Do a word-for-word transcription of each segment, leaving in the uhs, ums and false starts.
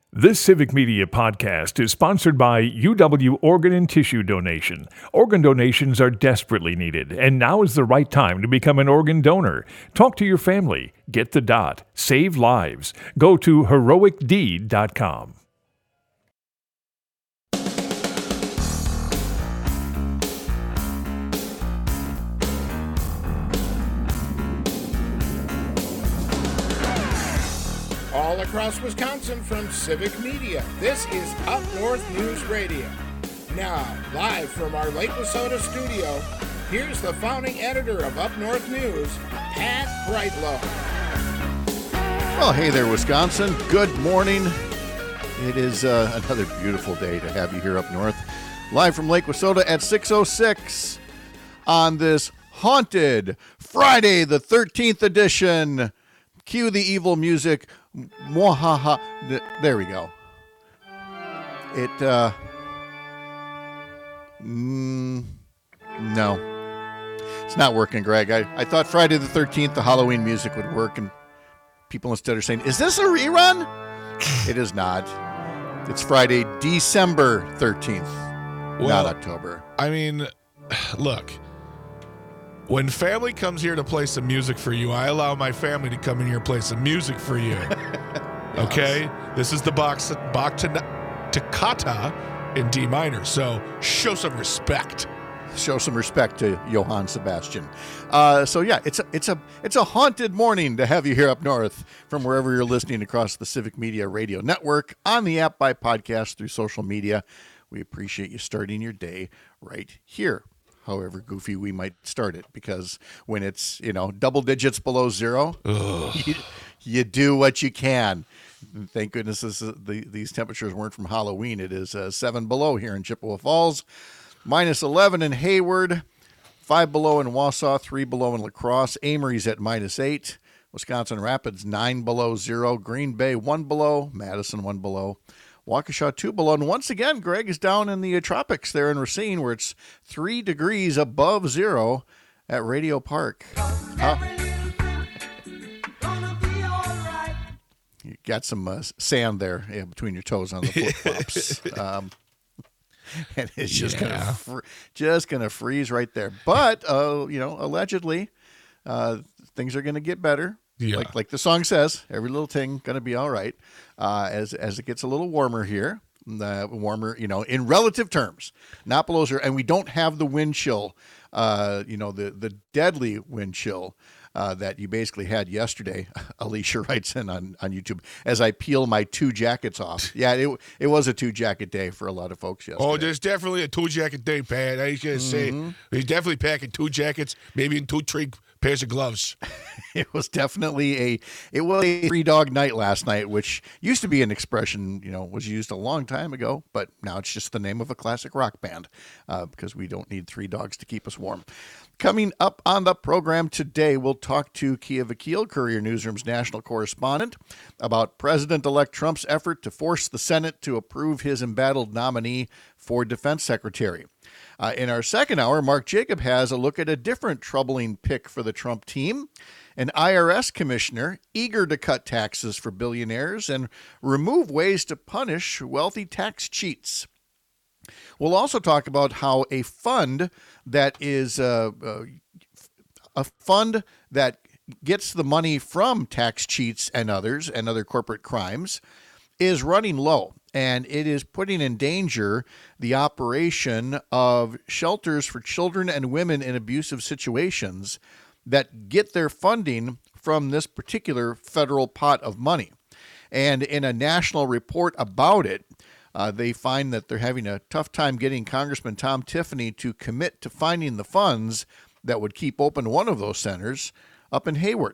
This Civic Media podcast is sponsored by U W Organ and Tissue Donation. Organ donations are desperately needed, and now is the right time to become an organ donor. Talk to your family. Get the dot. Save lives. Go to heroic deed dot com. All across Wisconsin from Civic Media, this is Up North News Radio. Now, live from our Lake Wissota studio, here's the founding editor of Up North News, Pat Brightlow. Well, hey there, Wisconsin. Good morning. It is uh, another beautiful day to have you here up north. Live from Lake Wissota at six oh six on this haunted Friday the thirteenth edition. Cue the evil music. Mwahaha. There we go. It, uh, mm, no. It's not working, Greg. I, I thought Friday the thirteenth, the Halloween music would work, and people instead are saying, is this a rerun? It is not. It's Friday, December thirteenth, well, not October. I mean, look. When family comes here to play some music for you, I allow my family to come in here and play some music for you. Okay? This is the Bach, Bach Toccata in D minor, so show some respect. Show some respect to Johann Sebastian. Uh, so yeah, it's a, it's a it's a haunted morning to have you here up north from wherever you're listening across the Civic Media Radio Network, on the app, by podcast, through social media. We appreciate you starting your day right here. However goofy we might start it, because when it's, you know, double digits below zero, you, you do what you can. Thank goodness this is, the, these temperatures weren't from Halloween. It is uh, seven below here in Chippewa Falls, minus eleven in Hayward, five below in Wausau, three below in La Crosse. Amory's at minus eight. Wisconsin Rapids, nine below zero. Green Bay, one below. Madison, one below. Waukesha, two below. And once again, Greg is down in the uh, tropics there in Racine, where it's three degrees above zero at Radio Park. Uh, you got some uh, sand there yeah, between your toes on the flip-flops. um, and it's just yeah. gonna fr- just gonna freeze right there. But uh, you know, allegedly, uh, things are gonna get better. Yeah. Like like the song says, every little thing gonna be all right. Uh, as as it gets a little warmer here, uh, warmer, you know, in relative terms, not below zero, and we don't have the wind chill, uh, you know, the the deadly wind chill uh, that you basically had yesterday. Alicia writes in on, on YouTube as I peel my two jackets off. Yeah, it it was a two jacket day for a lot of folks yesterday. Oh, there's definitely a two jacket day, Pat. I was gonna mm-hmm. say he's definitely packing two jackets, maybe in two three pairs of gloves. It was definitely a it was a three dog night last night, which used to be an expression, you know, was used a long time ago, but now it's just the name of a classic rock band uh, because we don't need three dogs to keep us warm. Coming up on the program today, we'll talk to Kia Vakil, Courier Newsroom's national correspondent, about President-elect Trump's effort to force the Senate to approve his embattled nominee for defense secretary. Uh, in our second hour, Mark Jacob has a look at a different troubling pick for the Trump team, an I R S commissioner eager to cut taxes for billionaires and remove ways to punish wealthy tax cheats. We'll also talk about how a fund that is uh, uh, a fund that gets the money from tax cheats and others and other corporate crimes is running low, and it is putting in danger the operation of shelters for children and women in abusive situations that get their funding from this particular federal pot of money. And in a national report about it, uh, they find that they're having a tough time getting Congressman Tom Tiffany to commit to finding the funds that would keep open one of those centers up in Hayward.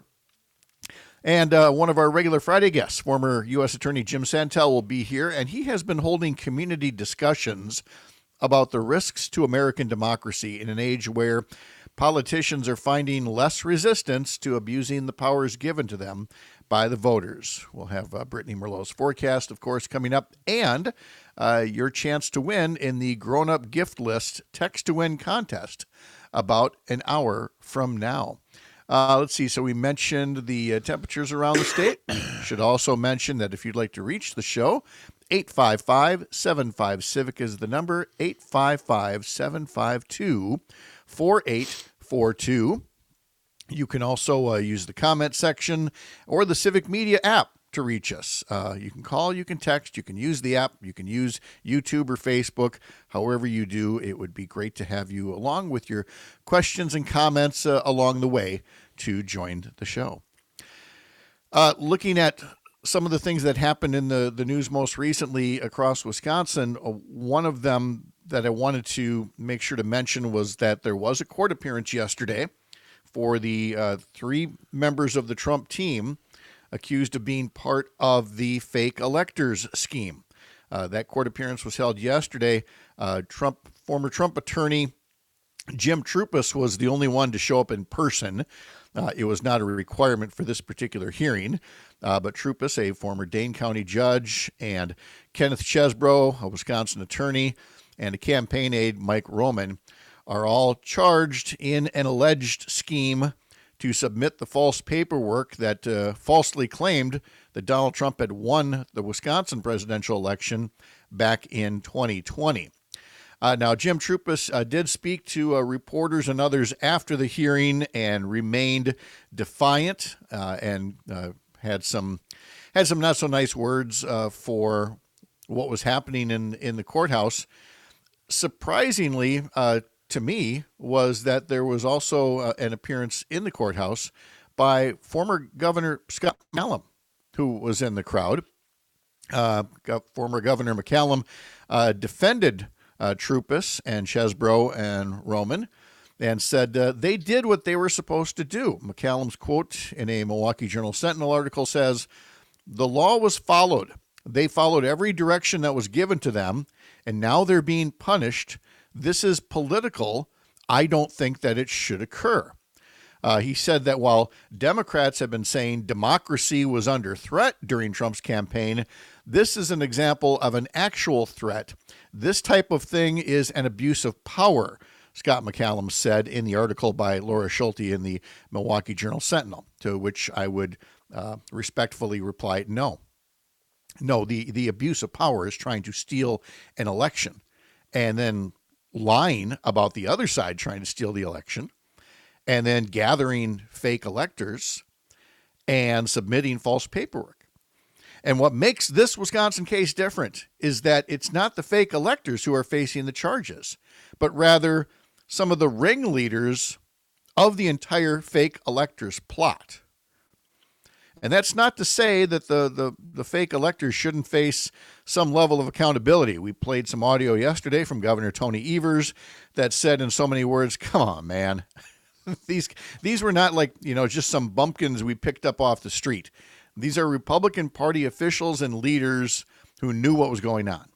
And uh, one of our regular Friday guests, former U S Attorney Jim Santel, will be here, and he has been holding community discussions about the risks to American democracy in an age where politicians are finding less resistance to abusing the powers given to them by the voters. We'll have uh, Brittany Merlot's forecast, of course, coming up, and uh, your chance to win in the Grown Up Gift List Text to Win contest about an hour from now. Uh, let's see. So we mentioned the uh, temperatures around the state. Should also mention that if you'd like to reach the show, eight five five, seven five, CIVIC is the number, eight five five, seven five two, four eight four two. You can also uh, use the comment section or the Civic Media app to reach us. Uh, you can call, you can text, you can use the app, you can use YouTube or Facebook. However you do, it would be great to have you along with your questions and comments uh, along the way to join the show. Uh, looking at some of the things that happened in the, the news most recently across Wisconsin, uh, one of them that I wanted to make sure to mention was that there was a court appearance yesterday for the uh, three members of the Trump team accused of being part of the fake electors scheme. Uh, that court appearance was held yesterday. Uh, Trump, former Trump attorney Jim Troupis was the only one to show up in person. Uh, it was not a requirement for this particular hearing, uh, but Troupis, a former Dane County judge, and Kenneth Chesbro, a Wisconsin attorney, and a campaign aide, Mike Roman, are all charged in an alleged scheme to submit the false paperwork that uh, falsely claimed that Donald Trump had won the Wisconsin presidential election back in twenty twenty. Uh, now, Jim Troupis uh, did speak to uh, reporters and others after the hearing and remained defiant uh, and uh, had some had some not so nice words uh, for what was happening in, in the courthouse. Surprisingly, uh, to me, was that there was also uh, an appearance in the courthouse by former Governor Scott McCallum, who was in the crowd. Uh, former Governor McCallum uh, defended uh, Troupis and Chesbro and Roman and said uh, they did what they were supposed to do. McCallum's quote in a Milwaukee Journal Sentinel article says, "The law was followed. They followed every direction that was given to them, and now they're being punished. This is political. I don't think that it should occur." Uh, he said that while Democrats have been saying democracy was under threat during Trump's campaign, this is an example of an actual threat. This type of thing is an abuse of power, Scott McCallum said in the article by Laura Schulte in the Milwaukee Journal Sentinel, to which I would uh, respectfully reply, no. No, the, the abuse of power is trying to steal an election and then lying about the other side trying to steal the election, and then gathering fake electors and submitting false paperwork. And what makes this Wisconsin case different is that it's not the fake electors who are facing the charges, but rather some of the ringleaders of the entire fake electors plot. And that's not to say that the, the, the fake electors shouldn't face some level of accountability. We played some audio yesterday from Governor Tony Evers that said in so many words, come on, man. these these were not like, you know, just some bumpkins we picked up off the street. These are Republican Party officials and leaders who knew what was going on.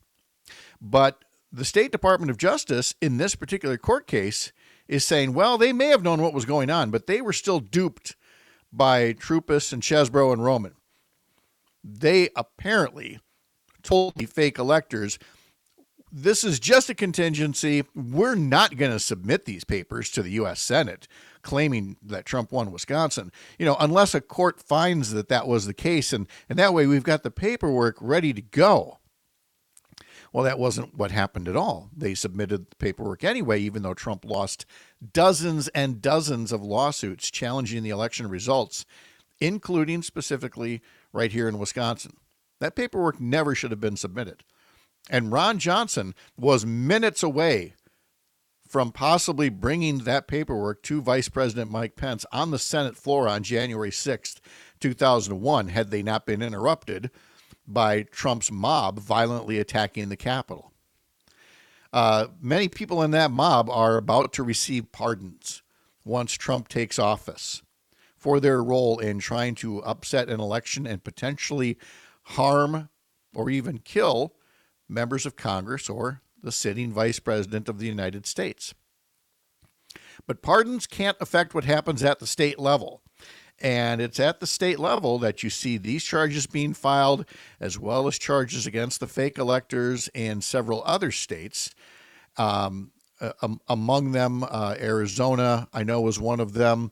But the State Department of Justice in this particular court case is saying, well, they may have known what was going on, but they were still duped by Troupis and Chesbro and Roman. They apparently told the fake electors, this is just a contingency. We're not going to submit these papers to the U S Senate claiming that Trump won Wisconsin, you know, unless a court finds that that was the case. And, and that way we've got the paperwork ready to go. Well, that wasn't what happened at all. They submitted the paperwork anyway, even though Trump lost dozens and dozens of lawsuits challenging the election results, including specifically right here in Wisconsin. That paperwork never should have been submitted. And Ron Johnson was minutes away from possibly bringing that paperwork to Vice President Mike Pence on the Senate floor on January sixth, two thousand one, had they not been interrupted by Trump's mob violently attacking the Capitol. Uh, many people in that mob are about to receive pardons once Trump takes office for their role in trying to upset an election and potentially harm or even kill members of Congress or the sitting Vice President of the United States. But pardons can't affect what happens at the state level. And it's at the state level that you see these charges being filed, as well as charges against the fake electors in several other states. Um, um, among them, uh, Arizona, I know, was one of them.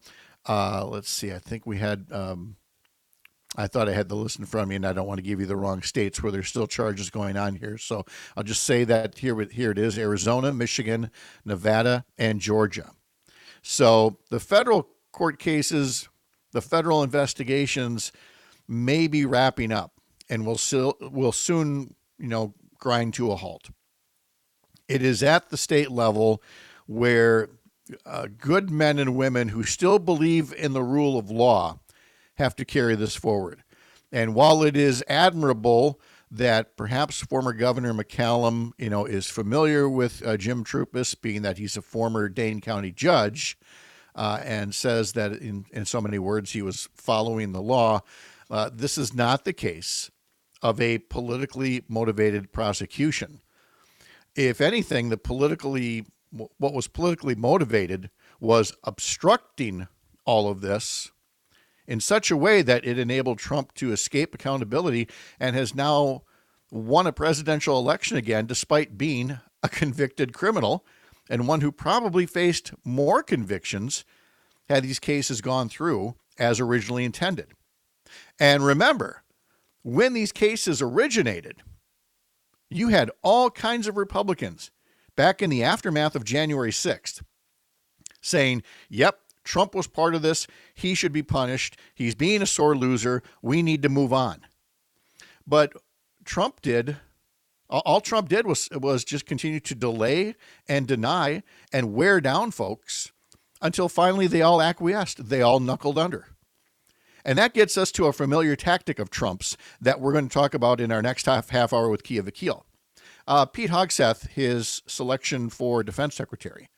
Uh, let's see. I think we had. Um, I thought I had the list in front of me, and I don't want to give you the wrong states where there's still charges going on here. So I'll just say that here, here it is: Arizona, Michigan, Nevada, and Georgia. So the federal court cases, the federal investigations, may be wrapping up, and will still will soon, you know, grind to a halt. It is at the state level where uh, good men and women who still believe in the rule of law have to carry this forward. And while it is admirable that perhaps former Governor McCallum, you know, is familiar with uh, Jim Troupis, being that he's a former Dane County judge, uh, and says that in, in so many words he was following the law, uh, this is not the case of a politically motivated prosecution. If anything, the politically what was politically motivated was obstructing all of this in such a way that it enabled Trump to escape accountability and has now won a presidential election again, despite being a convicted criminal and one who probably faced more convictions had these cases gone through as originally intended. And remember, when these cases originated, you had all kinds of Republicans back in the aftermath of January sixth saying, yep, Trump was part of this. He should be punished. He's being a sore loser. We need to move on. But Trump did, all Trump did was, was just continue to delay and deny and wear down folks until finally they all acquiesced. They all knuckled under. And that gets us to a familiar tactic of Trump's that we're going to talk about in our next half, half hour with Kia Vakil. Uh, Pete Hegseth, his selection for defense secretary,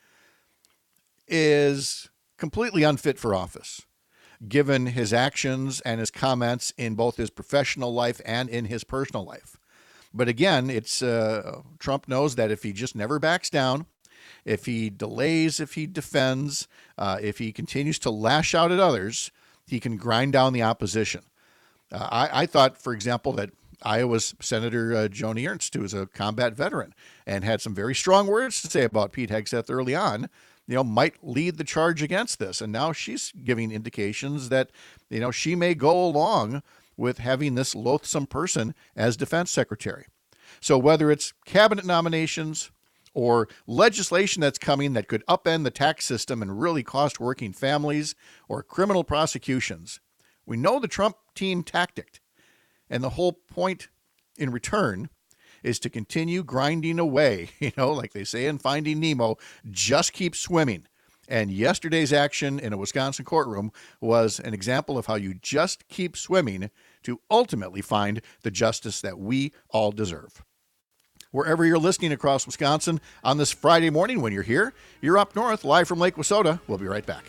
is completely unfit for office, given his actions and his comments in both his professional life and in his personal life. But again, it's uh, Trump knows that if he just never backs down, if he delays, if he defends, uh, if he continues to lash out at others, he can grind down the opposition. Uh, I, I thought, for example, that Iowa's Senator uh, Joni Ernst, who is a combat veteran and had some very strong words to say about Pete Hegseth early on, you know, might lead the charge against this. And now she's giving indications that, you know, she may go along with having this loathsome person as defense secretary. So whether it's cabinet nominations or legislation that's coming that could upend the tax system and really cost working families, or criminal prosecutions, we know the Trump team tactic. And the whole point in return is to continue grinding away, you know, like they say in Finding Nemo, just keep swimming. And yesterday's action in a Wisconsin courtroom was an example of how you just keep swimming to ultimately find the justice that we all deserve. Wherever you're listening across Wisconsin on this Friday morning when you're here, you're up north, live from Lake Wissota. We'll be right back.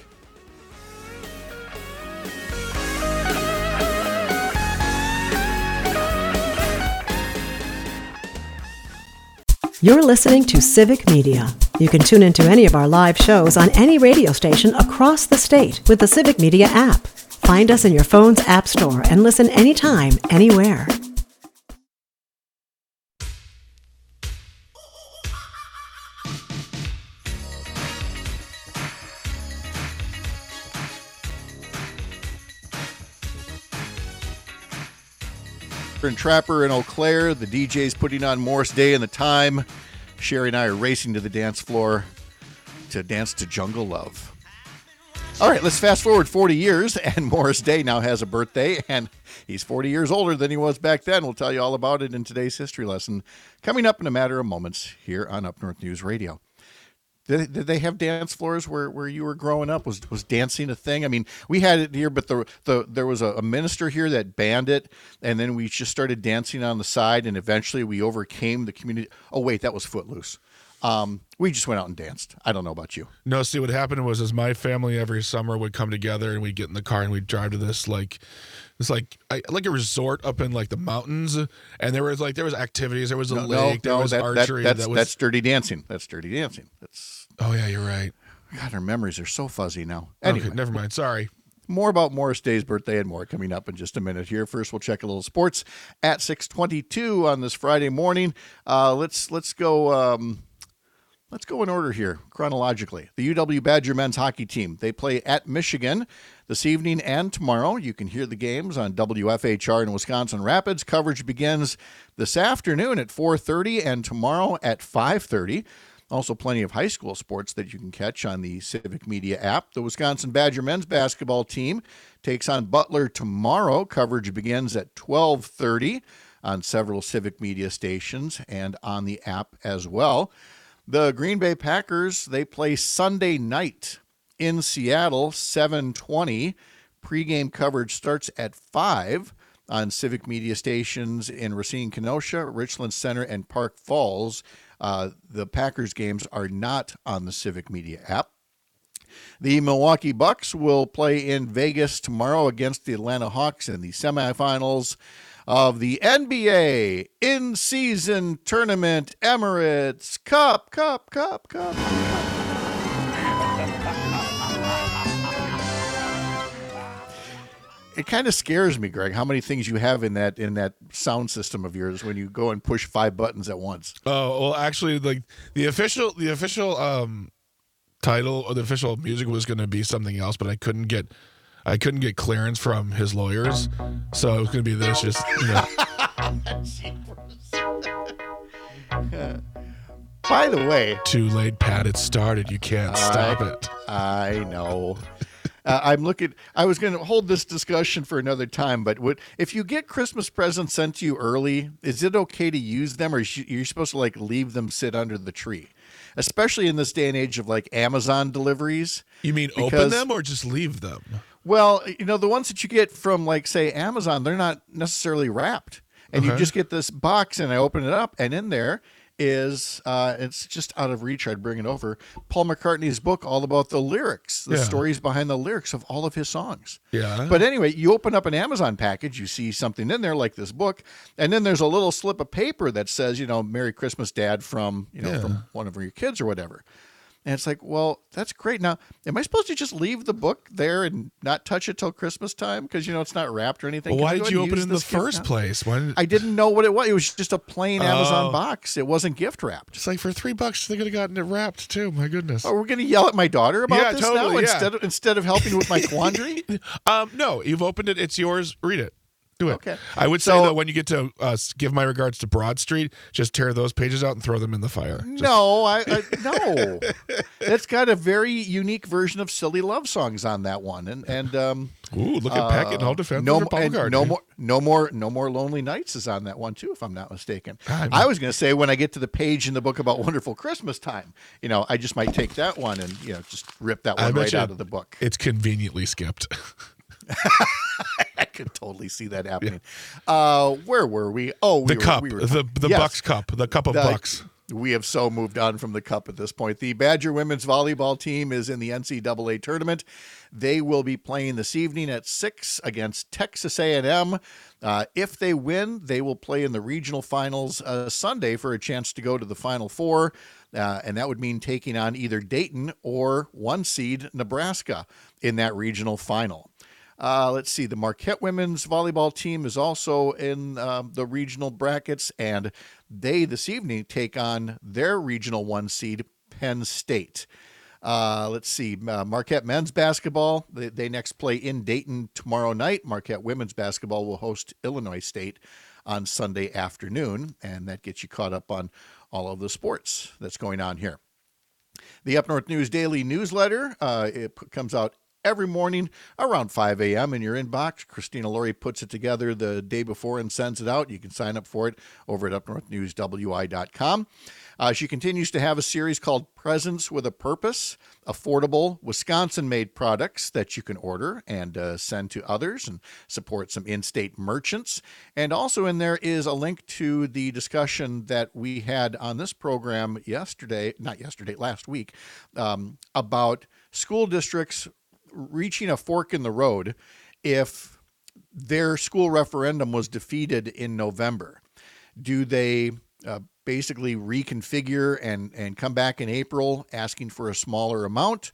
You're listening to Civic Media. You can tune into any of our live shows on any radio station across the state with the Civic Media app. Find us in your phone's app store and listen anytime, anywhere. And Trapper in Eau Claire, the D J's putting on Morris Day in the time. Sherry and I are racing to the dance floor to dance to Jungle Love. All right, let's fast forward forty years, and Morris Day now has a birthday, and he's forty years older than he was back then. We'll tell you all about it in today's history lesson, coming up in a matter of moments here on Up North News Radio. Did, did they have dance floors where, where you were growing up? Was was dancing a thing? I mean, we had it here, but the the there was a, a minister here that banned it, and then we just started dancing on the side, and eventually we overcame the community. Oh, wait, that was Footloose. Um, we just went out and danced. I don't know about you. No, see, what happened was is my family every summer would come together, and we'd get in the car, and we'd drive to this, like, this like I, like a resort up in, like, the mountains, and there was, like, there was activities. There was a no, lake. No, there was that, archery. That, that's, that was... that's Dirty Dancing. That's Dirty Dancing. That's... Oh, yeah, you're right. God, our memories are so fuzzy now. Anyway, okay, never mind. Sorry. More about Morris Day's birthday and more coming up in just a minute here. First, we'll check a little sports at six twenty-two on this Friday morning. Uh, let's let's go. Um, let's go in order here, chronologically. The U W Badger men's hockey team, they play at Michigan this evening and tomorrow. You can hear the games on W F H R in Wisconsin Rapids. Coverage begins this afternoon at four thirty and tomorrow at five thirty. Also plenty of high school sports that you can catch on the Civic Media app. The Wisconsin Badger men's basketball team takes on Butler tomorrow. Coverage begins at twelve thirty on several Civic Media stations and on the app as well. The Green Bay Packers, they play Sunday night in Seattle, seven twenty. Pre-game coverage starts at five on Civic Media stations in Racine, Kenosha, Richland Center, and Park Falls. Uh, the Packers games are not on the Civic Media app. The Milwaukee Bucks will play in Vegas tomorrow against the Atlanta Hawks in the semifinals of the N B A in-season tournament Emirates Cup, Cup, Cup, Cup. It kind of scares me, Greg, how many things you have in that in that sound system of yours when you go and push five buttons at once. Oh, well, actually, like the official the official um, title or the official music was going to be something else, but I couldn't get I couldn't get clearance from his lawyers, so it was going to be this. Just you know. By the way, too late, Pat. It started. You can't stop I, it. I know. Uh, I'm looking. I was going to hold this discussion for another time, but would, if you get Christmas presents sent to you early, is it okay to use them, or are you supposed to like leave them sit under the tree? Especially in this day and age of like Amazon deliveries. You mean because, open them or just leave them? Well, you know, the ones that you get from like say Amazon, they're not necessarily wrapped, and Okay. you just get this box, and I open it up, and in there is uh, it's just out of reach. I'd bring it over. Paul McCartney's book, all about the lyrics, the Yeah. stories behind the lyrics of all of his songs. Yeah. But anyway, you open up an Amazon package, you see something in there like this book, and then there's a little slip of paper that says, you know, "Merry Christmas, Dad," from you know Yeah. from one of your kids or whatever. And it's like, well, that's great. Now, am I supposed to just leave the book there and not touch it till Christmas time because you know it's not wrapped or anything? Well, Can why I go did ahead you and open it use in the this gift first now? place? Why did, I didn't know what it was. It was just a plain Amazon Oh. box. It wasn't gift wrapped. It's like for three bucks they could have gotten it wrapped too. My goodness. Oh, we're going to yell at my daughter about Yeah, this totally, now yeah. instead of instead of helping with my quandary? Um, no, you've opened it. It's yours. Read it. Do it. Okay. I would say So- that when you get to uh, give my regards to Broad Street, just tear those pages out and throw them in the fire. Just- No, I, I no. It's got a very unique version of silly love songs on that one, and and um, Ooh, look at Pat getting all defensive no, for Paul and McCartney. no more, no more, no more Lonely Nights is on that one too, if I'm not mistaken. I'm- I was going to say when I get to the page in the book about Wonderful Christmas Time, you know, I just might take that one and you know just rip that I one bet right you out of the book. It's conveniently skipped. I could totally see that happening. Uh, where were we? Oh, we The were, cup, we were the the yes. Bucks cup, the cup of The- Bucks. We have so moved on from the cup at this point. The Badger women's volleyball team is in the N C double A tournament. They will be playing this evening at six against Texas A and M. Uh, if they win, they will play in the regional finals uh, Sunday for a chance to go to the Final Four. Uh, and that would mean taking on either Dayton or one seed Nebraska in that regional final. Uh, let's see. The Marquette women's volleyball team is also in um, the regional brackets, and they this evening take on their regional one seed, Penn State. Uh, let's see. Uh, Marquette men's basketball, they, they next play in Dayton tomorrow night. Marquette women's basketball will host Illinois State on Sunday afternoon, and that gets you caught up on all of the sports that's going on here. The Up North News Daily Newsletter, uh, it p- comes out every morning around five a.m. in your inbox. Christina Laurie puts it together the day before and sends it out. You can sign up for it over at up north news w i dot com. Uh, she continues to have a series called Presents with a Purpose, affordable Wisconsin-made products that you can order and uh, send to others and support some in-state merchants. And also in there is a link to the discussion that we had on this program yesterday, not yesterday, last week, um, about school districts reaching a fork in the road if their school referendum was defeated in November. Do they uh, basically reconfigure and, and come back in April asking for a smaller amount?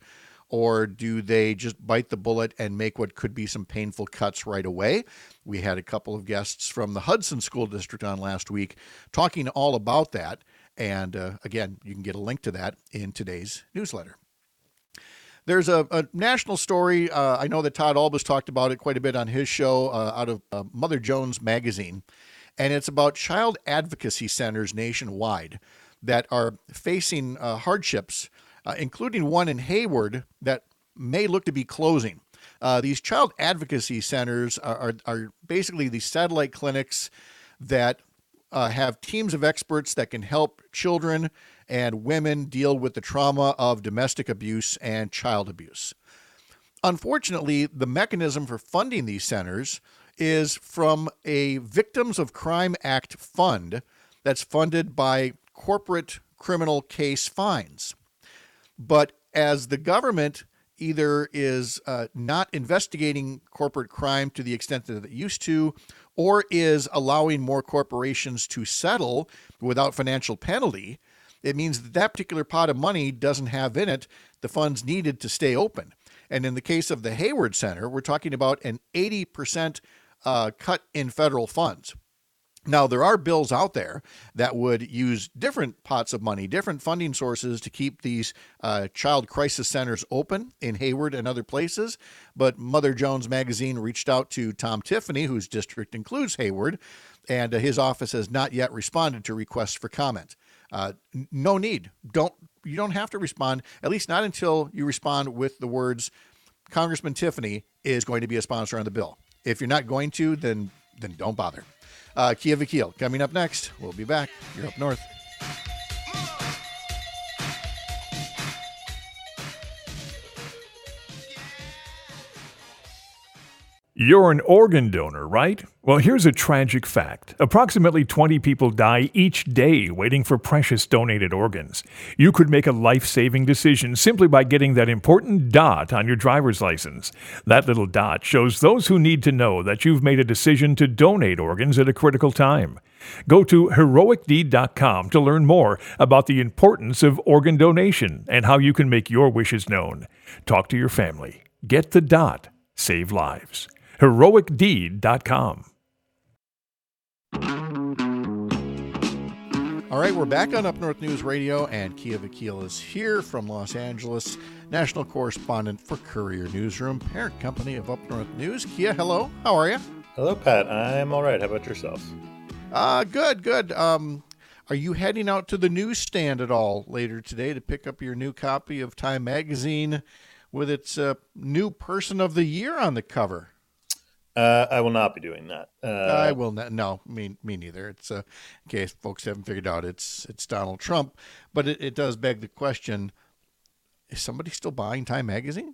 or do they just bite the bullet and make what could be some painful cuts right away? We had a couple of guests from the Hudson School District on last week talking all about that. And uh, again, you can get a link to that in today's newsletter. There's a, a national story. Uh, I know that Todd Albus talked about it quite a bit on his show uh, out of uh, Mother Jones magazine. And it's about child advocacy centers nationwide that are facing uh, hardships, uh, including one in Hayward that may look to be closing. Uh, these child advocacy centers are, are, are basically these satellite clinics that uh, have teams of experts that can help children and women deal with the trauma of domestic abuse and child abuse. Unfortunately, the mechanism for funding these centers is from a Victims of Crime Act fund that's funded by corporate criminal case fines. But as the government either is uh, not investigating corporate crime to the extent that it used to, or is allowing more corporations to settle without financial penalty, it means that that particular pot of money doesn't have in it the funds needed to stay open. And in the case of the Hayward Center, we're talking about an eighty percent uh, cut in federal funds. Now, there are bills out there that would use different pots of money, different funding sources to keep these uh, child crisis centers open in Hayward and other places. But Mother Jones magazine reached out to Tom Tiffany, whose district includes Hayward, and uh, his office has not yet responded to requests for comment. Uh, no need. Don't you don't have to respond, at least not until you respond with the words, Congressman Tiffany is going to be a sponsor on the bill. If you're not going to, then then don't bother. Uh, Kia Vakil coming up next. We'll be back. You're up north. You're an organ donor, right? Well, here's a tragic fact. Approximately twenty people die each day waiting for precious donated organs. You could make a life-saving decision simply by getting that important dot on your driver's license. That little dot shows those who need to know that you've made a decision to donate organs at a critical time. Go to heroic deed dot com to learn more about the importance of organ donation and how you can make your wishes known. Talk to your family. Get the dot. Save lives. heroic deed dot com. All right, we're back on Up North News Radio, and Kia Vakil is here from Los Angeles, national correspondent for Courier Newsroom, parent company of Up North News. Kia, hello. How are you? Hello, Pat. I'm all right. How about yourself? Uh, good, good. Um, are you heading out to the newsstand at all later today to pick up your new copy of Time Magazine with its uh, new Person of the Year on the cover? Uh, I will not be doing that. Uh, I will not. No, me, me neither. It's uh, in case folks haven't figured out, it's it's Donald Trump. But it, it does beg the question: is somebody still buying Time Magazine?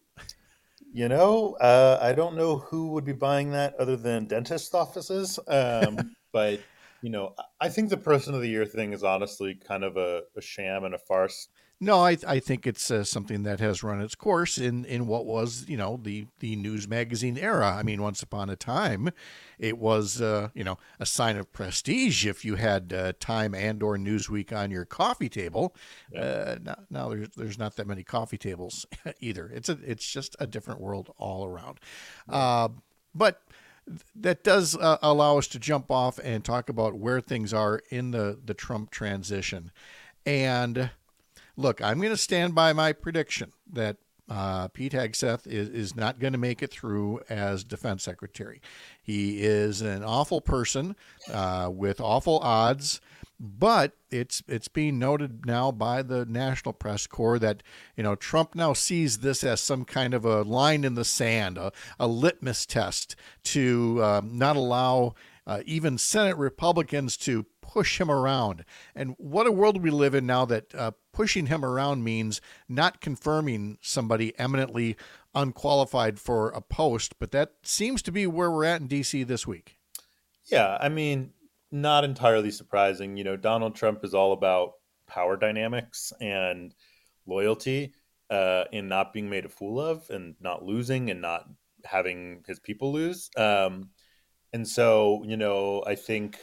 You know, uh, I don't know who would be buying that other than dentist offices. Um, but you know, I think the Person of the Year thing is honestly kind of a, a sham and a farce. No, I I think it's uh, something that has run its course in, in what was, you know, the, the news magazine era. I mean, once upon a time, it was, uh, you know, a sign of prestige if you had uh, Time and or Newsweek on your coffee table. Yeah. Uh, now, now there's there's not that many coffee tables either. It's a it's just a different world all around. Yeah. Uh, but that does uh, allow us to jump off and talk about where things are in the, the Trump transition. And look, I'm going to stand by my prediction that uh, Pete Hegseth is, is not going to make it through as defense secretary. He is an awful person uh, with awful odds, but it's it's being noted now by the National Press Corps that, you know, Trump now sees this as some kind of a line in the sand, a, a litmus test to um, not allow uh, even Senate Republicans to push him around. And what a world we live in now that uh, pushing him around means not confirming somebody eminently unqualified for a post. But that seems to be where we're at in D C this week. Yeah, I mean, not entirely surprising. You know, Donald Trump is all about power dynamics and loyalty uh, and not being made a fool of and not losing and not having his people lose. Um, and so, you know, I think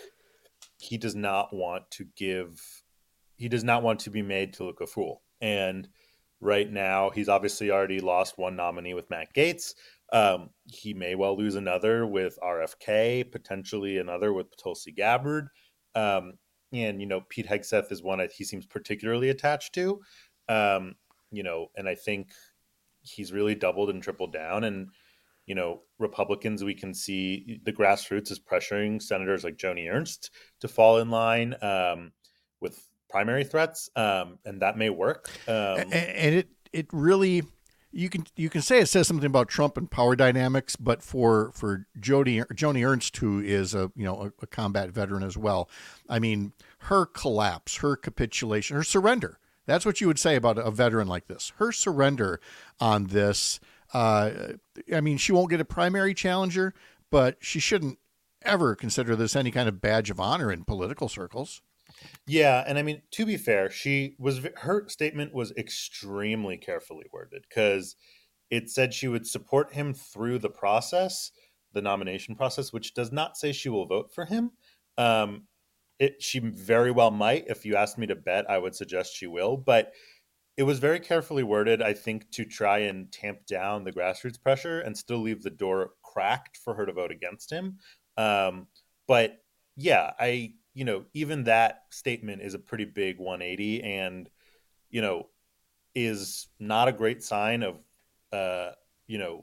he does not want to give, he does not want to be made to look a fool. And right now. He's obviously already lost one nominee with Matt Gaetz. Um, he may well lose another with R F K, potentially another with Tulsi Gabbard. Um, and, you know, Pete Hegseth is one that he seems particularly attached to. Um, you know, and I think he's really doubled and tripled down. And, you know, Republicans, we can see the grassroots is pressuring senators like Joni Ernst to fall in line um, with primary threats, um, and that may work. Um, and, and it it really you can you can say it says something about Trump and power dynamics, but for for Joni Joni Ernst, who is a you know a, a combat veteran as well, I mean, her collapse, her capitulation, her surrender. That's what you would say about a veteran like this. Her surrender on this. Uh, I mean, she won't get a primary challenger, but she shouldn't ever consider this any kind of badge of honor in political circles. Yeah, and I mean, to be fair, she was her statement was extremely carefully worded because it said she would support him through the process, the nomination process, which does not say she will vote for him. Um, it she very well might. If you asked me to bet, I would suggest she will, but it was very carefully worded, I think, to try and tamp down the grassroots pressure and still leave the door cracked for her to vote against him. Um, but yeah, I, you know, even that statement is a pretty big one eighty and, you know, is not a great sign of, uh, you know,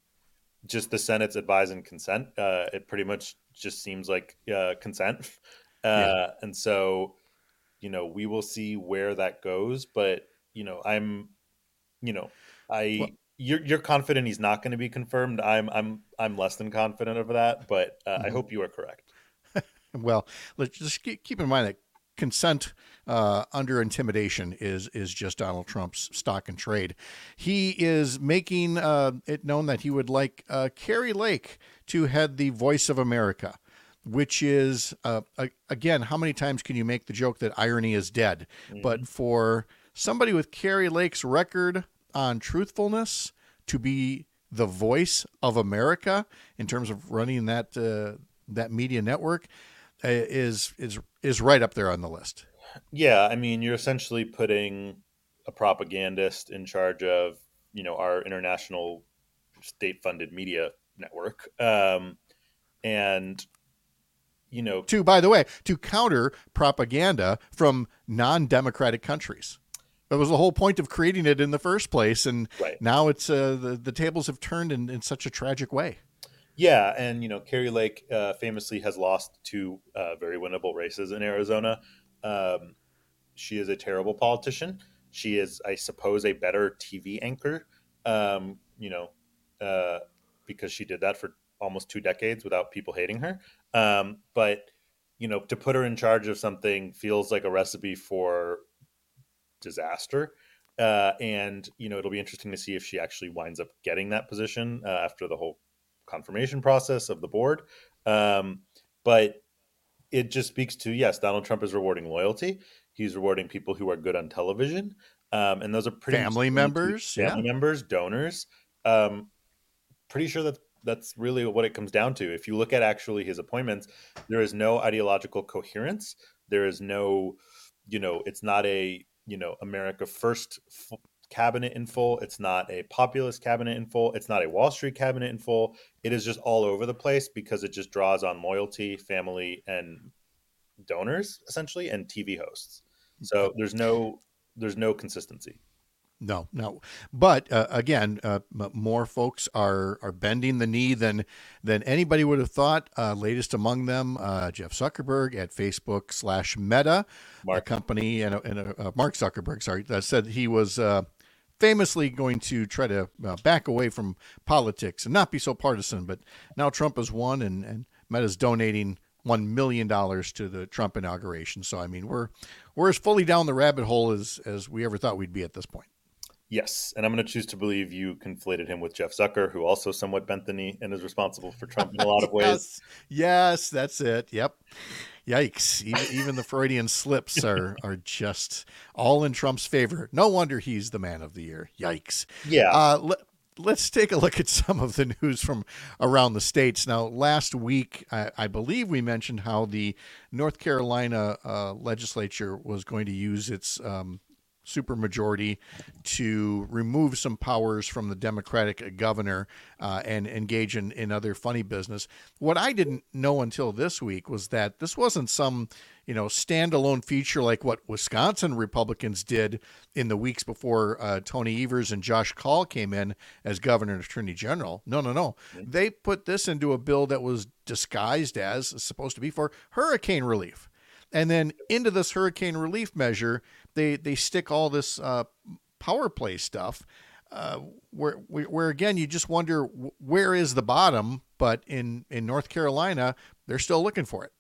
just the Senate's advise and consent. Uh, it pretty much just seems like uh, consent. Uh, yeah. And so, you know, we will see where that goes, but you know, I'm, you know, I well, you're you're confident he's not going to be confirmed. I'm I'm I'm less than confident of that, but uh, mm-hmm. I hope you are correct. Well, let's just keep in mind that consent uh, under intimidation is is just Donald Trump's stock and trade. He is making uh, it known that he would like uh, Kari Lake to head the Voice of America, which is uh, again, how many times can you make the joke that irony is dead? Mm-hmm. But for somebody with Kari Lake's record on truthfulness to be the voice of America in terms of running that uh, that media network uh, is is is right up there on the list. Yeah, I mean, you're essentially putting a propagandist in charge of, you know, our international state-funded media network, um, and you know, to by the way, to counter propaganda from non-democratic countries. That was the whole point of creating it in the first place, and right. now it's uh, the the tables have turned in, in such a tragic way. Yeah, and you know, Kari Lake uh, famously has lost two uh, very winnable races in Arizona. Um, she is a terrible politician. She is, I suppose, a better T V anchor. Um, you know, uh, because she did that for almost two decades without people hating her. Um, but you know, to put her in charge of something feels like a recipe for disaster. Uh, and, you know, it'll be interesting to see if she actually winds up getting that position uh, after the whole confirmation process of the board. Um, but it just speaks to, yes, Donald Trump is rewarding loyalty. He's rewarding people who are good on television. Um, and those are pretty family members, family yeah. members, donors. Um, pretty sure that that's really what it comes down to. If you look at actually his appointments, there is no ideological coherence. There is no, you know, it's not a, you know, America First f- cabinet in full. It's not a populist cabinet in full. It's not a Wall Street cabinet in full. It is just all over the place because it just draws on loyalty, family, and donors essentially, and T V hosts. So there's no there's no consistency. No, no. But uh, again, uh, more folks are are bending the knee than than anybody would have thought. Uh, latest among them, uh, Jeff Zuckerberg at Facebook slash Meta, Mark. a company, and, a, and a, uh, Mark Zuckerberg, sorry, that said he was uh, famously going to try to uh, back away from politics and not be so partisan. But now Trump has won, and, and Meta's donating one million dollars to the Trump inauguration. So, I mean, we're we're as fully down the rabbit hole as, as we ever thought we'd be at this point. Yes, and I'm going to choose to believe you conflated him with Jeff Zucker, who also somewhat bent the knee and is responsible for Trump in a lot of ways. Yes, yes, that's it. Yep. Yikes. Even, even the Freudian slips are, are just all in Trump's favor. No wonder he's the man of the year. Yikes. Yeah. Uh, let, let's take a look at some of the news from around the states. Now, last week, I, I believe we mentioned how the North Carolina uh, legislature was going to use its um, supermajority to remove some powers from the Democratic governor uh, and engage in, in other funny business. What I didn't know until this week was that this wasn't some, you know, standalone feature like what Wisconsin Republicans did in the weeks before uh, Tony Evers and Josh Kaul came in as governor and attorney general. No, no, no. They put this into a bill that was disguised as supposed to be for hurricane relief. And then into this hurricane relief measure, they they stick all this uh, power play stuff, uh, where where again you just wonder where is the bottom. But in in North Carolina, they're still looking for it.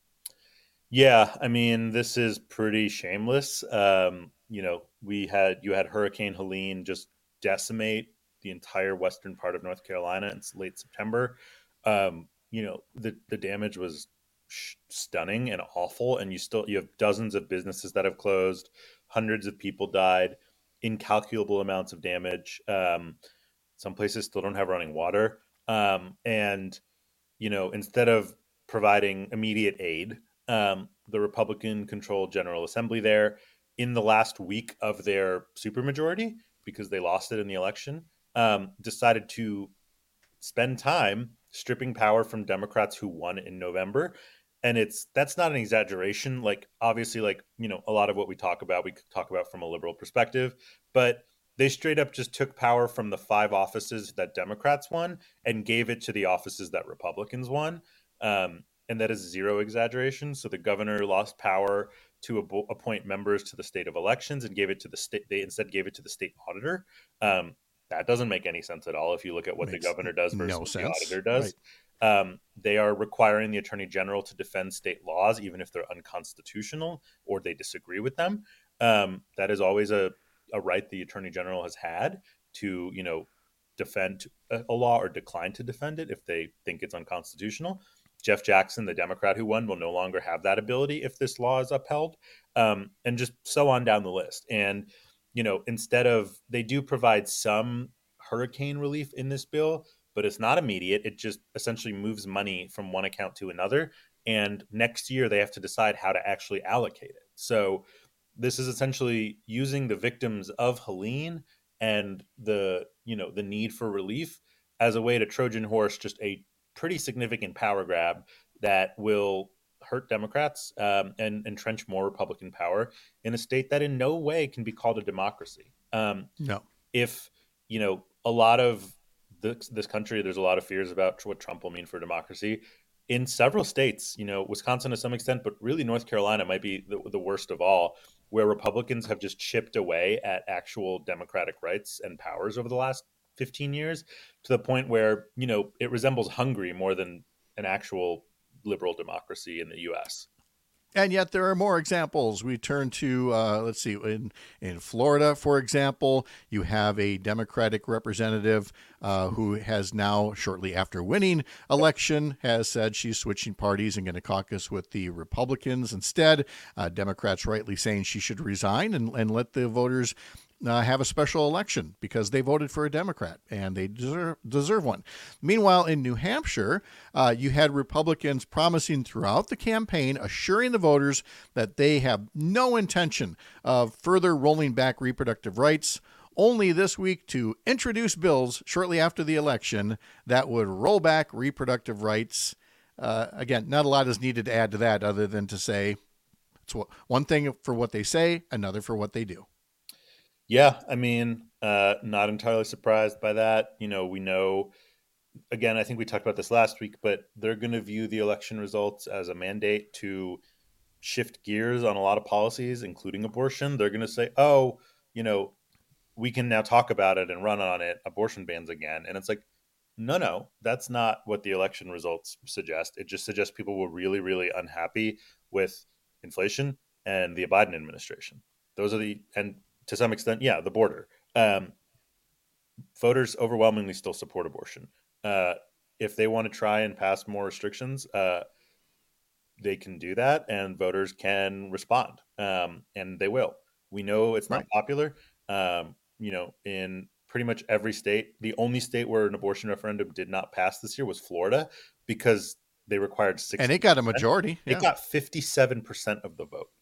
Yeah, I mean, this is pretty shameless. Um, you know, we had you had Hurricane Helene just decimate the entire western part of North Carolina in late September. Um, you know, the the damage was stunning and awful, and you still you have dozens of businesses that have closed, hundreds of people died, incalculable amounts of damage. Um, some places still don't have running water, um, and you know, instead of providing immediate aid, um, the Republican-controlled General Assembly there, in the last week of their supermajority, because they lost it in the election, um, decided to spend time stripping power from Democrats who won in November. And it's that's not an exaggeration. Like, obviously, like, you know, a lot of what we talk about, we talk about from a liberal perspective, but they straight up just took power from the five offices that Democrats won and gave it to the offices that Republicans won. Um, and that is zero exaggeration. So the governor lost power to ab- appoint members to the state of elections and gave it to the state. They instead gave it to the state auditor. Um, that doesn't make any sense at all if you look at what Makes the governor does versus no what the auditor does. Right. Um, they are requiring the attorney general to defend state laws, even if they're unconstitutional or they disagree with them. Um, that is always a, a right the attorney general has had to, you know, defend a, a law or decline to defend it if they think it's unconstitutional. Jeff Jackson, the Democrat who won, will no longer have that ability if this law is upheld, um, and just so on down the list. And, you know, instead of, they do provide some hurricane relief in this bill, but it's not immediate. It just essentially moves money from one account to another. And next year they have to decide how to actually allocate it. So this is essentially using the victims of Helene and the, you know, the need for relief as a way to Trojan horse just a pretty significant power grab that will hurt Democrats um, and entrench more Republican power in a state that in no way can be called a democracy. Um, no. If, you know, a lot of this, this country, there's a lot of fears about what Trump will mean for democracy. In several states, you know, Wisconsin to some extent, but really North Carolina might be the, the worst of all, where Republicans have just chipped away at actual democratic rights and powers over the last fifteen years to the point where, you know, it resembles Hungary more than an actual liberal democracy in the U S. And yet there are more examples. We turn to, uh, let's see, in, in Florida, for example, you have a Democratic representative uh, who has now, shortly after winning election, has said she's switching parties and going to caucus with the Republicans instead. Uh, Democrats rightly saying she should resign and, and let the voters Uh, have a special election because they voted for a Democrat and they deserve, deserve one. Meanwhile, in New Hampshire, uh, you had Republicans promising throughout the campaign, assuring the voters that they have no intention of further rolling back reproductive rights, only this week to introduce bills shortly after the election that would roll back reproductive rights. Uh, again, not a lot is needed to add to that other than to say it's one thing for what they say, another for what they do. Yeah, I mean, uh, not entirely surprised by that. You know, we know, again, I think we talked about this last week, but they're going to view the election results as a mandate to shift gears on a lot of policies, including abortion. They're going to say, oh, you know, we can now talk about it and run on it, abortion bans again. And it's like, no, no, that's not what the election results suggest. It just suggests people were really, really unhappy with inflation and the Biden administration. Those are the, and to some extent, yeah, the border. Um, voters overwhelmingly still support abortion. Uh, if they want to try and pass more restrictions, uh, they can do that, and voters can respond, um, and they will. We know it's not right. popular. Um, you know, in pretty much every state, the only state where an abortion referendum did not pass this year was Florida because they required sixty percent. And it got a majority. Yeah. It got fifty-seven percent of the vote.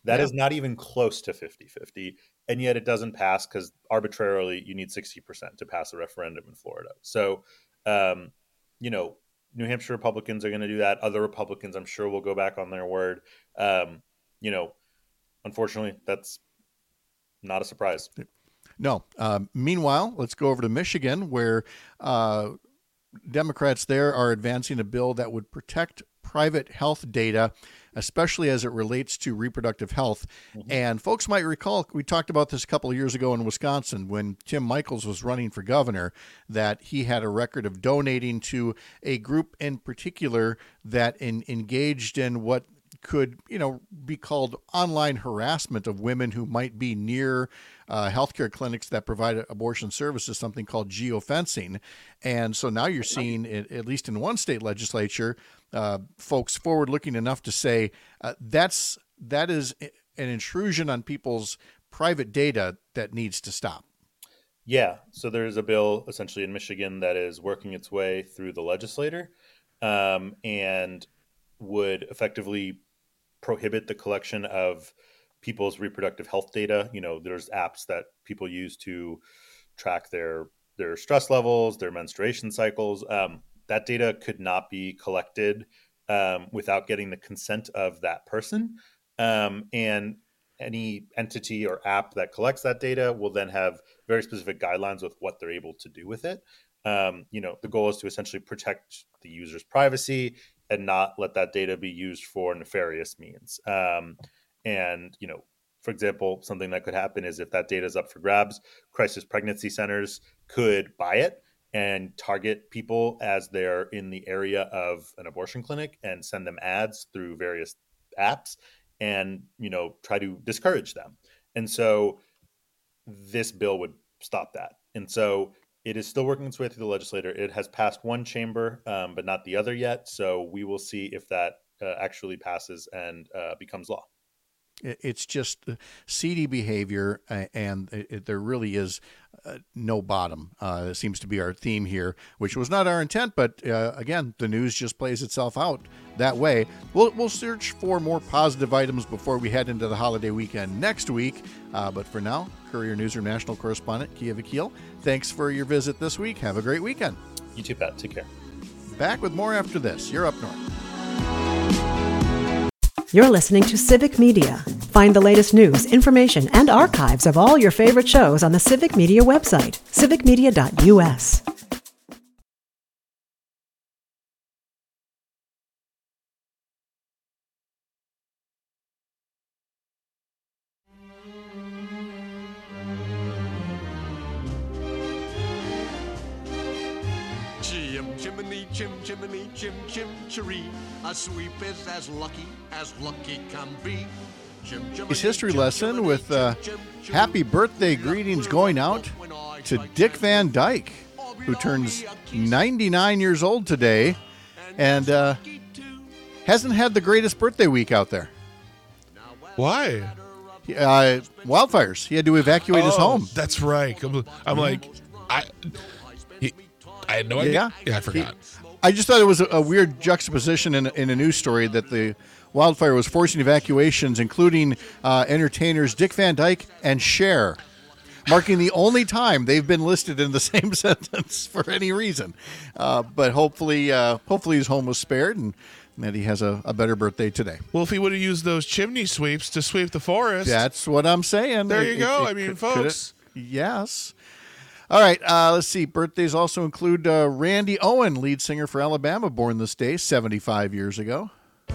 That Yeah. is not even close to fifty-fifty, and yet it doesn't pass because arbitrarily you need sixty percent to pass a referendum in Florida. So, um, you know, New Hampshire Republicans are going to do that. Other Republicans, I'm sure, will go back on their word. Um, you know, unfortunately, that's not a surprise. No. Um, meanwhile, let's go over to Michigan, where uh, Democrats there are advancing a bill that would protect private health data, especially as it relates to reproductive health. Mm-hmm. And folks might recall, we talked about this a couple of years ago in Wisconsin when Tim Michels was running for governor, that he had a record of donating to a group in particular that in, engaged in what could, you know, be called online harassment of women who might be near uh, healthcare clinics that provide abortion services, something called geofencing. And so now you're seeing, at least in one state legislature, uh, folks forward-looking enough to say uh, that's that is an intrusion on people's private data that needs to stop. Yeah. So there's a bill essentially in Michigan that is working its way through the legislature um, and would effectively prohibit the collection of people's reproductive health data. You know, there's apps that people use to track their their stress levels, their menstruation cycles. Um, that data could not be collected um, without getting the consent of that person. Um, and any entity or app that collects that data will then have very specific guidelines with what they're able to do with it. Um, you know, the goal is to essentially protect the user's privacy and not let that data be used for nefarious means. Um, and, you know, for example, something that could happen is if that data is up for grabs, crisis pregnancy centers could buy it and target people as they're in the area of an abortion clinic and send them ads through various apps and, you know, try to discourage them. And so this bill would stop that. And so it is still working its way through the legislature. It has passed one chamber, um, but not the other yet. So we will see if that uh, actually passes and uh, becomes law. It's just seedy behavior, and it, it, there really is uh, no bottom. Uh, it seems to be our theme here, which was not our intent, but uh, again, the news just plays itself out that way. We'll, we'll search for more positive items before we head into the holiday weekend next week. Uh, but for now, Courier Newsroom national correspondent Kia Vakil, thanks for your visit this week. Have a great weekend. You too, Pat. Take care. Back with more after this. You're up north. You're listening to Civic Media. Find the latest news, information, and archives of all your favorite shows on the Civic Media website, civic media dot u s. Chim chimney, chim chimney, chim chim chiree. A sweep is as lucky as lucky can be. Chim, chimney, His history chim, lesson chimney, with uh, chim, chim, happy birthday greetings going out to Dick Van Dyke, who turns ninety-nine years old today and uh, hasn't had the greatest birthday week out there. Why? Uh, wildfires. He had to evacuate his Oh, home. That's right. I'm, I'm like, I, he, I had no idea. Yeah. Yeah, I forgot. I just thought it was a, a weird juxtaposition in, in a news story that the wildfire was forcing evacuations, including uh, entertainers Dick Van Dyke and Cher, marking the only time they've been listed in the same sentence for any reason. Uh, but hopefully, uh, hopefully his home was spared and that he has a, a better birthday today. Well, if he would have used those chimney sweeps to sweep the forest. That's what I'm saying. There It- you go. it- I mean, could- could it- folks. yes. All right, uh, let's see. Birthdays also include uh, Randy Owen, lead singer for Alabama, born this day seventy-five years ago.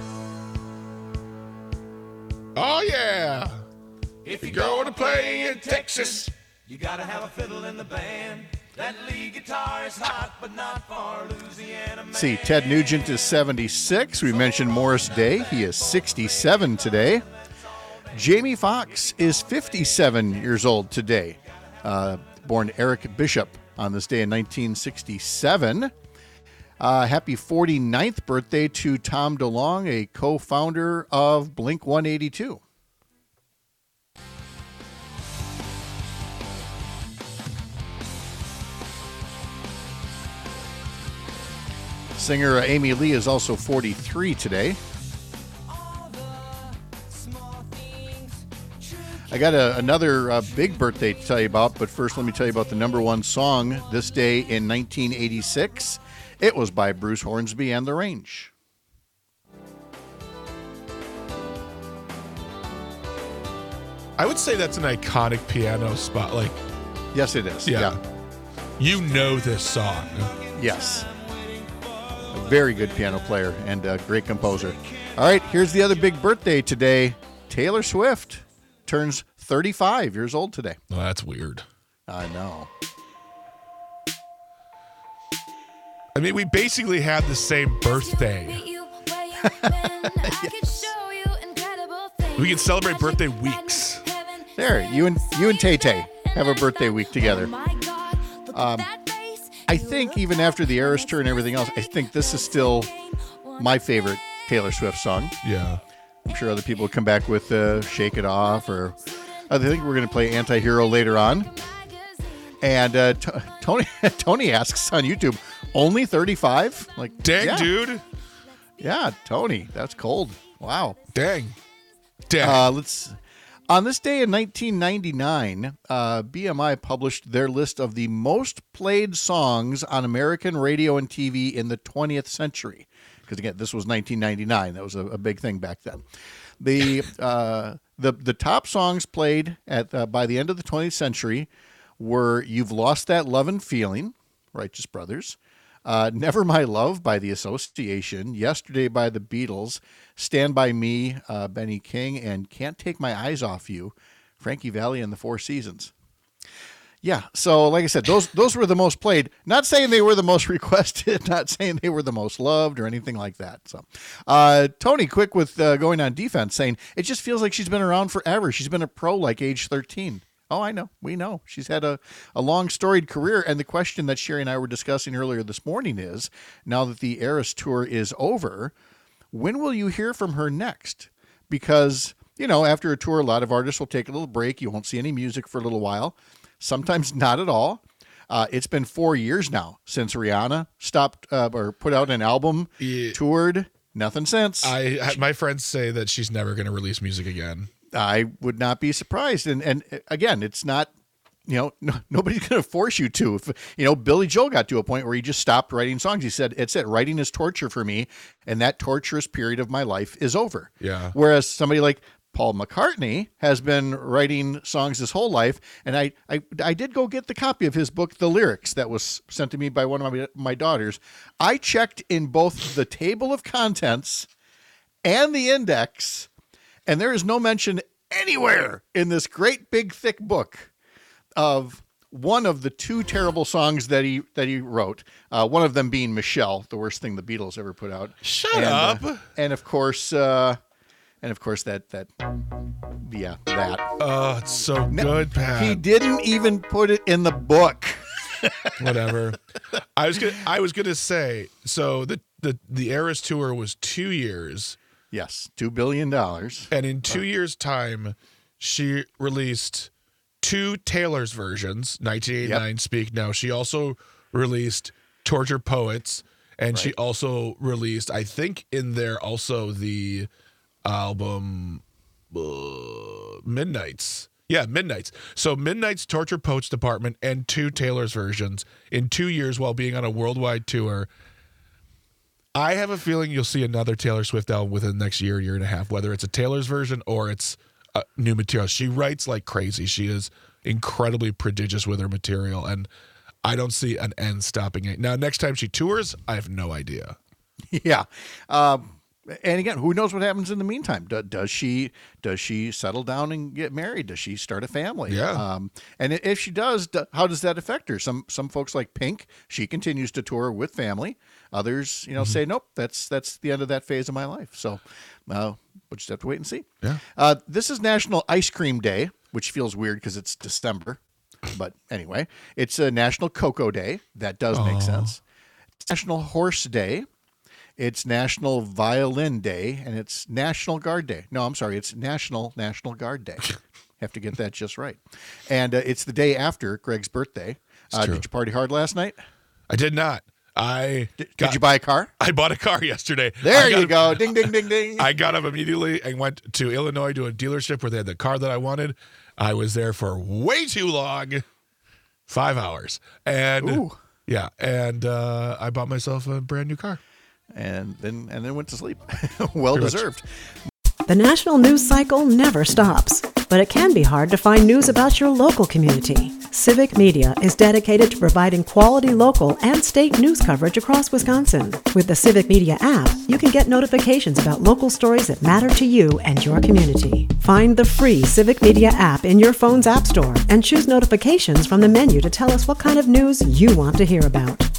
Oh, yeah. If you're going to play in Texas. You gotta have a fiddle in the band. That lead guitar is hot, but not for Louisiana man. See, Ted Nugent is seventy-six. We mentioned Morris Day. He is sixty-seven today. Jamie Foxx is fifty-seven years old today. Uh, born Eric Bishop on this day in nineteen sixty-seven. Uh, happy forty-ninth birthday to Tom DeLonge, a co-founder of Blink one eighty-two. Singer Amy Lee is also forty-three today. I got a, another uh, big birthday to tell you about, but first let me tell you about the number one song this day in nineteen eighty-six. It was by Bruce Hornsby and the Range. I would say that's an iconic piano spot. Like, yes, it is. yeah. yeah. You know this song. Yes. A very good piano player and a great composer. All right, here's the other big birthday today. Taylor Swift turns thirty-five years old today. Oh, that's weird. I know. I mean, we basically had the same birthday. Yes. We can celebrate birthday weeks. There, you and you and Tay Tay have a birthday week together. Um, I think even after the Eras tour and everything else, I think this is still my favorite Taylor Swift song. Yeah. I'm sure other people will come back with uh, Shake It Off, or I think we're going to play Anti-Hero later on. And uh, t- Tony Tony asks on YouTube, only thirty-five? Like, Dang, yeah. dude. Yeah, Tony, that's cold. Wow. Dang. Dang. Uh, let's. On this day in nineteen ninety-nine, uh, B M I published their list of the most played songs on American radio and T V in the twentieth century. Because again, this was nineteen ninety-nine. That was a, a big thing back then. The uh, the the top songs played at uh, by the end of the twentieth century were "You've Lost That Lovin' Feeling," Righteous Brothers, uh, "Never My Love" by The Association, "Yesterday" by the Beatles, "Stand By Me," uh, Benny King, and "Can't Take My Eyes Off You," Frankie Valli and the Four Seasons. Yeah, so like I said, those those were the most played. Not saying they were the most requested, not saying they were the most loved or anything like that. So, uh, Tony, quick with uh, going on defense, saying it just feels like she's been around forever. She's been a pro like age thirteen. Oh, I know. We know. She's had a, a long, storied career. And the question that Sherry and I were discussing earlier this morning is, now that the Eras Tour is over, when will you hear from her next? Because, you know, after a tour, a lot of artists will take a little break. You won't see any music for a little while. Sometimes not at all. Uh, it's been four years now since Rihanna stopped uh, or put out an album, Yeah. toured. Nothing since. I, I my friends say that she's never going to release music again. I would not be surprised. And and again, it's not, you know, no, nobody's going to force you to. If, you know, Billy Joel got to a point where he just stopped writing songs. He said, it's it. Writing is torture for me. And that torturous period of my life is over. Yeah. Whereas somebody like Paul McCartney has been writing songs his whole life. And I, I, I did go get the copy of his book, The Lyrics, that was sent to me by one of my, my daughters. I checked in both the table of contents and the index, and there is no mention anywhere in this great big thick book of one of the two terrible songs that he that he wrote. Uh, one of them being Michelle, the worst thing the Beatles ever put out. Shut and, up. Uh, and of course, uh, and of course that that yeah that. Oh, it's so good, Pat. He didn't even put it in the book. Whatever. I was gonna I was gonna say, so the the the Eras tour was two years. Yes, two billion dollars. And in two years' time, she released two Taylor's versions, nineteen eighty-nine Yep. Speak Now. She also released Torture Poets, and she Right. also released, I think in there also the album uh, Midnights. Yeah, Midnights. So Midnights, Torture Poets Department, and two Taylor's versions in two years while being on a worldwide tour. I have a feeling you'll see another Taylor Swift album within the next year, year and a half, whether it's a Taylor's version or it's uh, new material. She writes like crazy. She is incredibly prodigious with her material, and I don't see an end stopping it. Now, next time she tours, I have no idea. Yeah. Um, and again, who knows what happens in the meantime? Do, does she does she settle down and get married? Does she start a family? Yeah. Um, and if she does, do, how does that affect her? Some some folks like Pink, she continues to tour with family. Others, you know, say nope. That's that's the end of that phase of my life. So, uh, we'll just have to wait and see. Yeah. Uh, this is National Ice Cream Day, which feels weird because it's December. But anyway, it's a National Cocoa Day. That does make sense. It's National Horse Day. It's National Violin Day, and it's National Guard Day. No, I'm sorry. It's National National Guard Day. Have to get that just right. And uh, it's the day after Greg's birthday. Uh, true. did you party hard last night? I did not. I Did, got, did you buy a car? I bought a car yesterday. There I got you up- go. Ding, ding, ding, ding. I got up immediately and went to Illinois to a dealership where they had the car that I wanted. I was there for way too long, five hours, and Ooh. yeah, and uh, I bought myself a brand new car. And then and then went to sleep. Well Pretty much. deserved. The national news cycle never stops, but it can be hard to find news about your local community. Civic Media is dedicated to providing quality local and state news coverage across Wisconsin. With the Civic Media app, you can get notifications about local stories that matter to you and your community. Find the free Civic Media app in your phone's app store and choose notifications from the menu to tell us what kind of news you want to hear about.